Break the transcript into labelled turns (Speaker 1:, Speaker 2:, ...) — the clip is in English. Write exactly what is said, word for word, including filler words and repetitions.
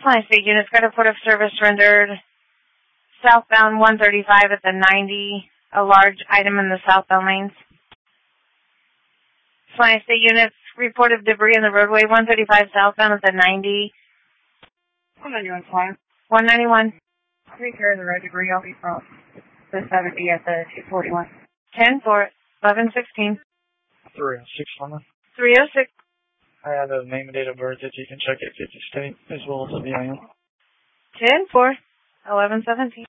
Speaker 1: Flying State units, got a report of service rendered southbound one thirty-five at the ninety, a large item in the southbound lanes. Flying State units, report of debris in the roadway one thirty-five southbound at the ninety.
Speaker 2: one ninety-one flying.
Speaker 1: one ninety-one.
Speaker 2: Take care of the road debris. I'll be from the seventy at the two forty-one.
Speaker 1: ten four, eleven sixteen.
Speaker 3: three oh six, London.
Speaker 1: three oh six.
Speaker 3: I have a name and date of birth that you can check at fifty State, as well as the V I N.
Speaker 1: ten four, eleven seventeen.